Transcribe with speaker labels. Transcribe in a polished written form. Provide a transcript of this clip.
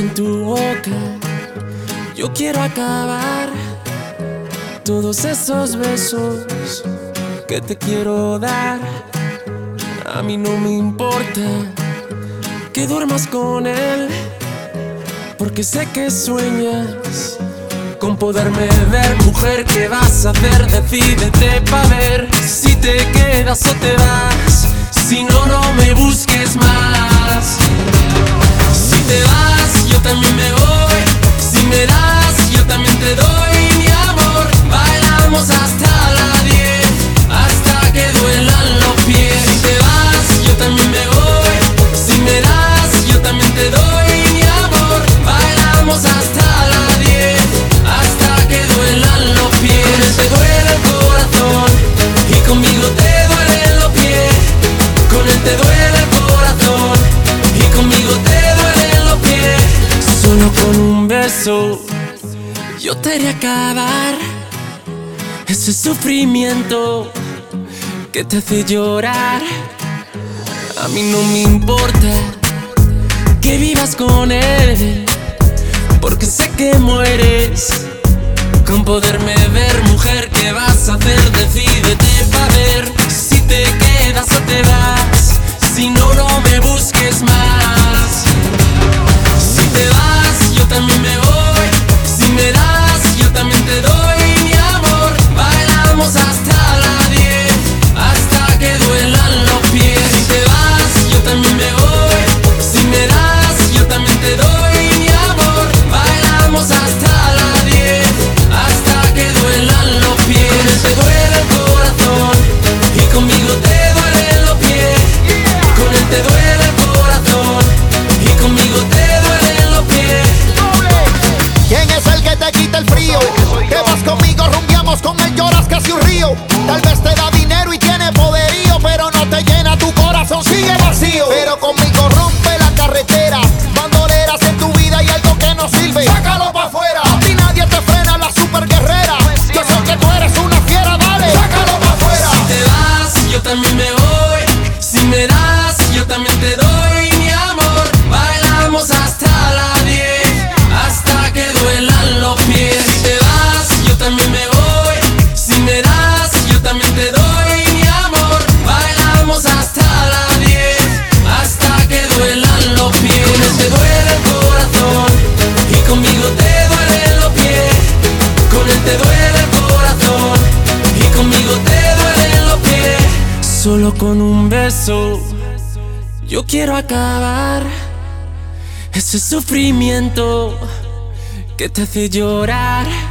Speaker 1: en tu boca. Yo quiero acabar todos esos besos que te quiero dar. A mí no me importa que duermas con él, porque sé que sueñas con poderme ver. Mujer, ¿qué vas a hacer? Decídete pa' ver si te quedas o te vas. Si no, no me busques más. Si te vas, yo también me voy. Si me das, yo también te doy. Mi amor, bailamos hasta las 10, hasta que duelan los pies. Si te vas, yo también me voy. Si me das, yo también te doy. Mi amor, bailamos hasta las 10, hasta que duelan los pies. Con él te duele el corazón y conmigo te duelen los pies. Con él te duele el corazón y conmigo te duelen los pies. Solo con un beso yo te haré acabar ese sufrimiento que te hace llorar. A mí no me importa que vivas con él, porque sé que mueres con poderme ver. Mujer, ¿qué vas a hacer? Decídete pa' ver si te quedas o te vas. Si no, no me busques más. Si te vas, yo también me voy. Si me das, yo también te doy. Mi amor, bailamos hasta las 10, hasta que duelan los pies. Si te vas, yo también me voy. Si me das, yo también te doy. Mi amor, bailamos hasta las 10, hasta que duelan los pies. Con él te duele el corazón y conmigo te duelen los pies. Con él te duele el corazón y conmigo te duelen los pies.
Speaker 2: ¿Quién es el que te quita el frío? Que vas conmigo, rumbiamos, con él lloras casi un río. Tal vez te da dinero y tiene poderío, pero no te llena, tu corazón sigue vacío. Pero conmigo rompe la carretera, bandoleras en tu vida y algo que no sirve, sácalo pa' afuera. A ti nadie te frena, la super guerrera. Yo sé que tú eres una fiera, dale, sácalo pa' afuera.
Speaker 1: Si te vas, yo también me voy. Si me das, yo también te doy. Mi amor, bailamos hasta las 10, hasta que duelan los pies. Si te vas, yo también me voy. Si me das, yo también te doy. Mi amor, bailamos hasta las 10, hasta que duelan los pies. Con él te duele el corazón y conmigo te duelen los pies. Con él te duele el corazón y conmigo te duelen los pies. Solo con un beso yo quiero acabar ese sufrimiento que te hace llorar.